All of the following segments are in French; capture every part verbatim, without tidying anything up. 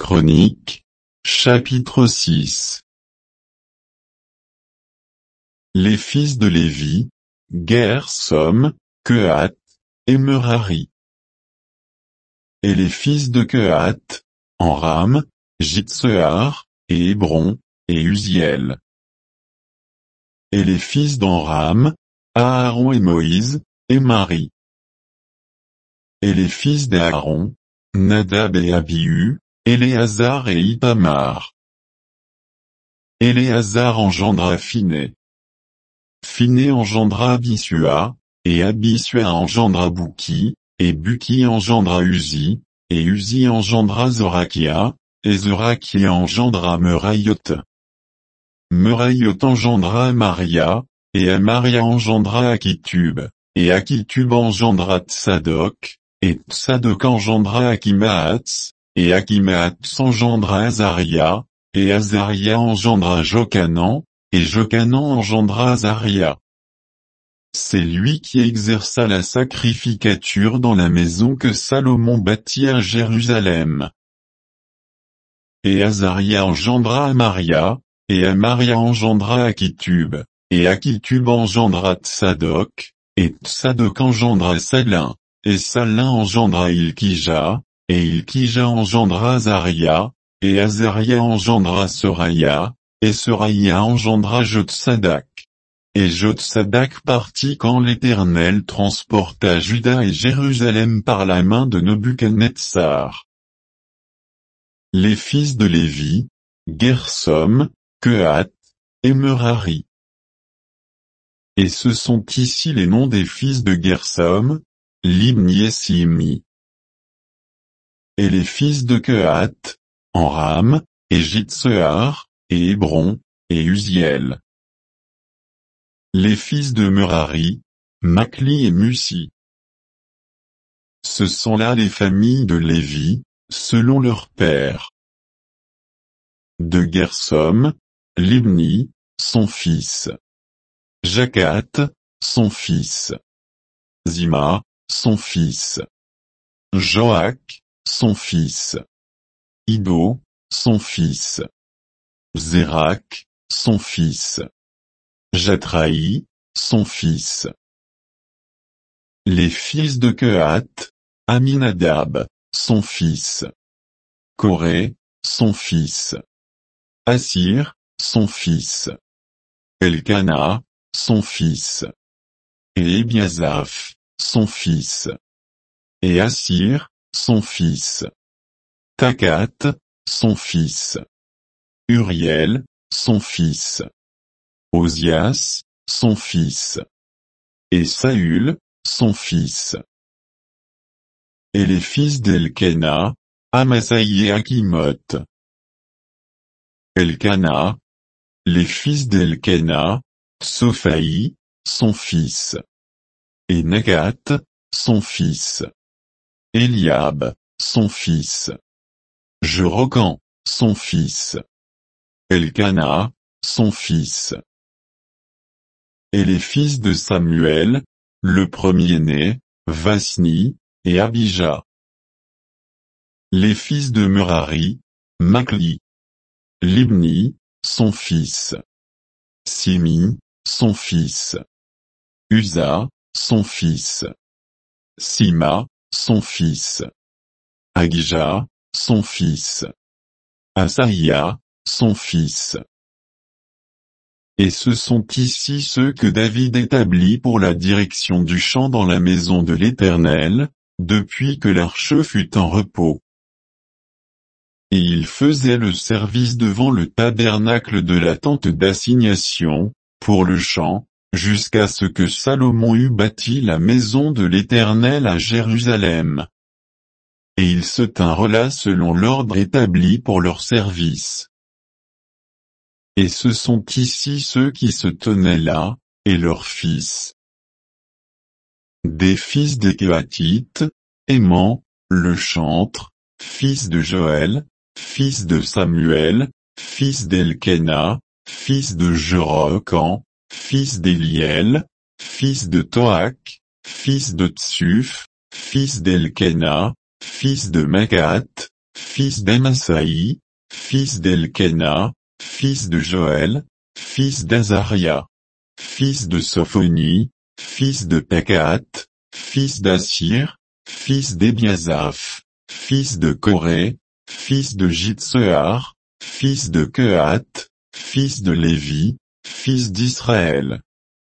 Chroniques, chapitre six. Les fils de Lévi, Gersom, Kehath, et Merari. Et les fils de Kehath, Amram, Jitsehar, et Hébron, et Uziel. Et les fils d'Amram, Aaron et Moïse, et Marie. Et les fils d'Aaron, Nadab et Abihu, Éléazar et Ithamar. Éléazar engendra Phiné. Phiné engendra Abisua, et Abisua engendra Bouki, et Buki engendra Uzi, et Uzi engendra Zorakia, et Zorakia engendra Merayot. Merayot engendra Amaria, et Amaria engendra Akitub, et Akitub engendra Tsadok, et Tsadok engendra Akimahatz, et Akimahatz engendra Azaria, et Azaria engendra Jokanan, et Jokanan engendra Azaria. C'est lui qui exerça la sacrificature dans la maison que Salomon bâtit à Jérusalem. Et Azaria engendra Amaria, et Amaria engendra Akitub, et Akitub engendra Tsadok, et Tsadok engendra Salin, et Salin engendra Ilkija, et Ilkija engendra Azaria, et Azaria engendra Soraya, et Soraya engendra Jotsadak. Et Jotsadak partit quand l'Éternel transporta Juda et Jérusalem par la main de Nebuchadnezzar. Les fils de Lévi, Gersom, Kehath, et Merari. Et ce sont ici les noms des fils de Gersom, Libni et Simi. Et les fils de Kehath, Amram, et Jitsehar, et Hébron, et Uziel. Les fils de Merari, Makli et Musi. Ce sont là les familles de Lévi, selon leur père. De Gersom, Libni, son fils. Jakath, son fils. Zima, son fils. Joach, son fils. Ido, son fils. Zérak, son fils. Jatraï, son fils. Les fils de Kehath, Aminadab, son fils. Coré, son fils. Assir, son fils. Elkana, son fils. Et Ebiasaph, son fils. Et Assir, son fils. Takath, son fils. Uriel, son fils. Ozias, son fils. Et Saül, son fils. Et les fils d'Elkana, Amasaï et Akimoth. Elkana. Les fils d'Elkana, Tsophaï, son fils. Et Nakath, son fils. Eliab, son fils. Jerocan, son fils. Elkana, son fils. Et les fils de Samuel, le premier-né, Vasni, et Abijah. Les fils de Merari, Makli. Libni, son fils. Simi, son fils. Uza, son fils. Sima, son fils. Agija, son fils. Asaïa, son fils. Et ce sont ici ceux que David établit pour la direction du chant dans la maison de l'Éternel, depuis que l'arche fut en repos. Et ils faisaient le service devant le tabernacle de la tente d'assignation, pour le chant, jusqu'à ce que Salomon eût bâti la maison de l'Éternel à Jérusalem. Et ils se tinrent là selon l'ordre établi pour leur service. Et ce sont ici ceux qui se tenaient là, et leurs fils. Des fils des Kehathites, Héman, le chantre, fils de Joël, fils de Samuel, fils d'Elkena, fils de Jeroham, fils d'Eliel, fils de Toach, fils de Tsuf, fils d'Elkena, fils de Makath, fils d'Amasaï, fils d'Elkena, fils de Joël, fils d'Azaria, fils de Sophonie, fils de Pekat, fils d'Assir, fils d'Ebiasaph, fils de Coré, fils de Jitsear, fils de Kehat, fils de Lévi, fils d'Israël.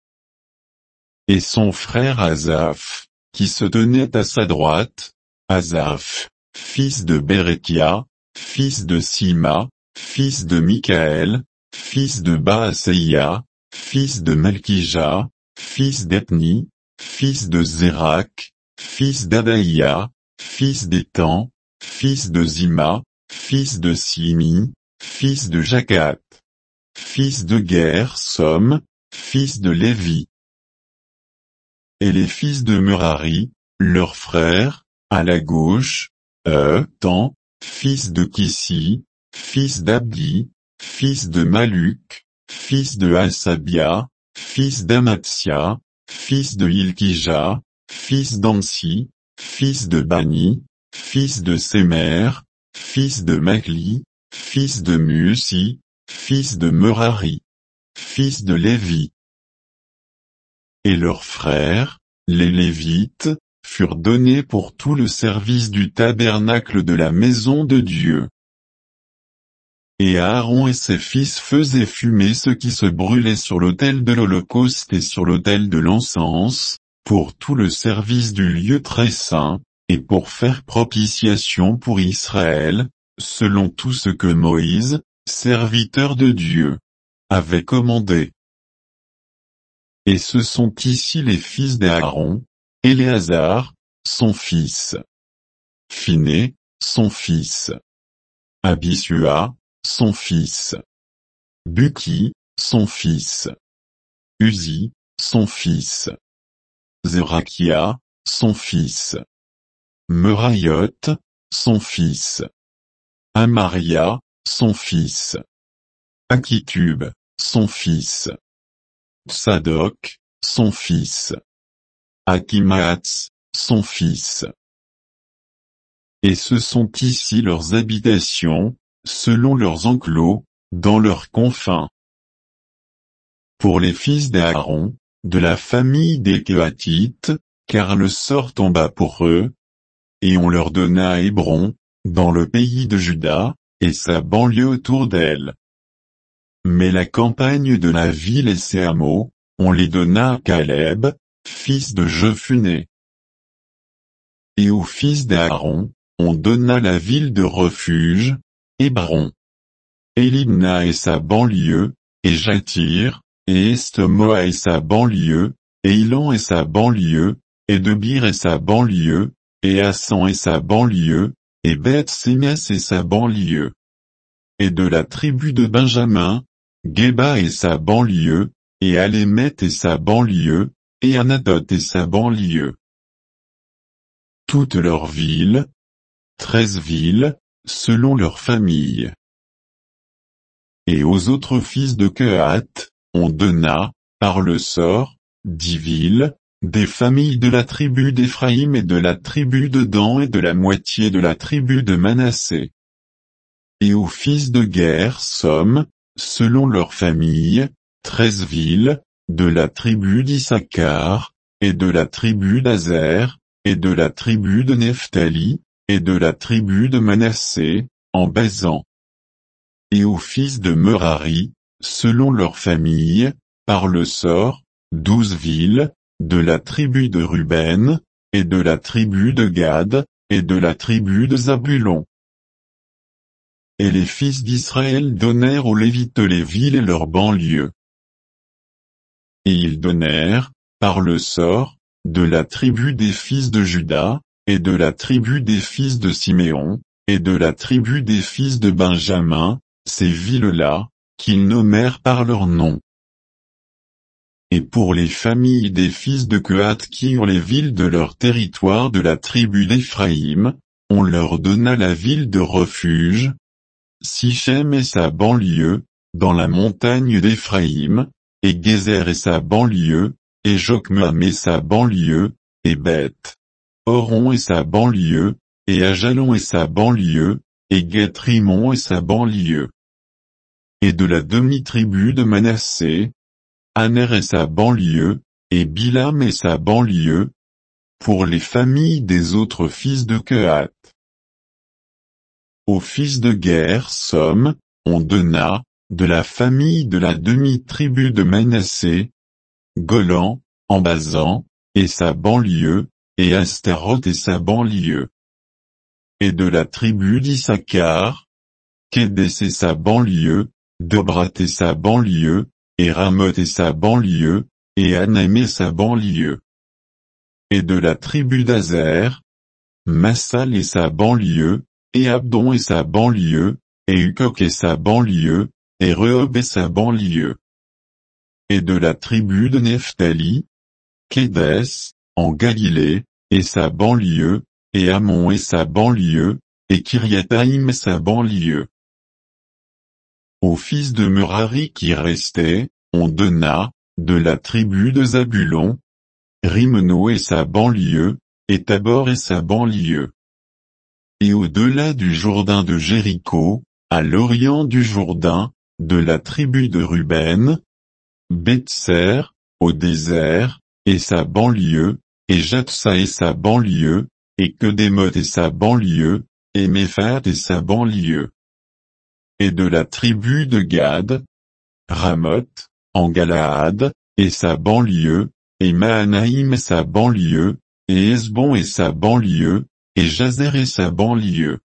Et son frère Asaph, qui se tenait à sa droite, Asaph, fils de Bérékia, fils de Sima, fils de Michaël, fils de Baaseia, fils de Malkija, fils d'Ethni, fils de Zérak, fils d'Adaïa, fils d'Étan, fils de Zima, fils de Simi, fils de Jakat, fils de Gersom, fils de Lévi. Et les fils de Merari, leurs frères, à la gauche, Eutan, fils de Kissi, fils d'Abdi, fils de Maluk, fils de Hasabia, fils d'Amatsia, fils de Ilkija, fils d'Ansi, fils de Bani, fils de Sémer, fils de Magli, fils de Musi, fils de Merari, fils de Lévi. Et leurs frères, les Lévites, furent donnés pour tout le service du tabernacle de la maison de Dieu. Et Aaron et ses fils faisaient fumer ce qui se brûlait sur l'autel de l'Holocauste et sur l'autel de l'encens, pour tout le service du lieu très saint, et pour faire propitiation pour Israël, selon tout ce que Moïse, serviteur de Dieu, avait commandé. Et ce sont ici les fils d'Aaron, Éléazar, son fils, Phiné, son fils, Abisua, son fils, Buki, son fils, Uzi, son fils, Zérakia, son fils, Merayot, son fils, Amaria, son fils, Akitub, son fils, Tsadok, son fils, Akimaats, son fils. Et ce sont ici leurs habitations, selon leurs enclos, dans leurs confins. Pour les fils d'Aaron, de la famille des Kéhatites, car le sort tomba pour eux, et on leur donna Hébron, dans le pays de Juda, et sa banlieue autour d'elle. Mais la campagne de la ville et ses hameaux, on les donna à Caleb, fils de Jephuné. Et aux fils d'Aaron, on donna la ville de refuge, Hébron. Et Libna et sa banlieue, et Jatir, et Estomoa et sa banlieue, et Ilan et sa banlieue, et Debir et sa banlieue, et Assan et sa banlieue, et Beth-Sémias et sa banlieue. Et de la tribu de Benjamin, Geba et sa banlieue, et Alémet et sa banlieue, et Anadot et sa banlieue. Toutes leurs villes, treize villes, selon leurs familles. Et aux autres fils de Kehat, on donna, par le sort, dix villes, des familles de la tribu d'Éphraïm et de la tribu de Dan et de la moitié de la tribu de Manassé. Et aux fils de Gersom, selon leurs familles, treize villes, de la tribu d'Issachar, et de la tribu d'Azer, et de la tribu de Nephtali, et de la tribu de Manassé, en Basan. Et aux fils de Merari, selon leurs familles, par le sort, douze villes, de la tribu de Ruben, et de la tribu de Gad, et de la tribu de Zabulon. Et les fils d'Israël donnèrent aux Lévites les villes et leurs banlieues. Et ils donnèrent, par le sort, de la tribu des fils de Juda, et de la tribu des fils de Siméon, et de la tribu des fils de Benjamin, ces villes-là, qu'ils nommèrent par leur nom. Et pour les familles des fils de Kehat qui eurent les villes de leur territoire de la tribu d'Éphraïm, on leur donna la ville de refuge, Sichem et sa banlieue, dans la montagne d'Éphraïm, et Gézer et sa banlieue, et Jokmeam et sa banlieue, et Beth Horon et sa banlieue, et Ajalon et sa banlieue, et Gath-Rimon et sa banlieue. Et de la demi-tribu de Manassé, Aner et sa banlieue, et Bilam et sa banlieue, pour les familles des autres fils de Kehath. Aux fils de Guersom, on donna, de la famille de la demi-tribu de Manassé, Golan, en Basan, et sa banlieue, et Astaroth et sa banlieue. Et de la tribu d'Issachar, Kédès et sa banlieue, Dobrat et sa banlieue, et Ramoth et sa banlieue, et Anaim et sa banlieue. Et de la tribu d'Azer, Massal et sa banlieue, et Abdon et sa banlieue, et Ukok et sa banlieue, et Rehob et sa banlieue. Et de la tribu de Nephtali, Kédès, en Galilée, et sa banlieue, et Ammon et sa banlieue, et Kiriathaïm et sa banlieue. Aux fils de Merari qui restaient, on donna, de la tribu de Zabulon, Rimeno et sa banlieue, et Tabor et sa banlieue. Et au-delà du Jourdain de Jéricho, à l'orient du Jourdain, de la tribu de Ruben, Bethser, au désert, et sa banlieue, et Jatsa et sa banlieue, et Kedémoth et sa banlieue, et Méphat et sa banlieue. Et de la tribu de Gad, Ramoth, en Galaad, et sa banlieue, et Mahanaïm et sa banlieue, et Hesbon et sa banlieue, et Jazer et sa banlieue.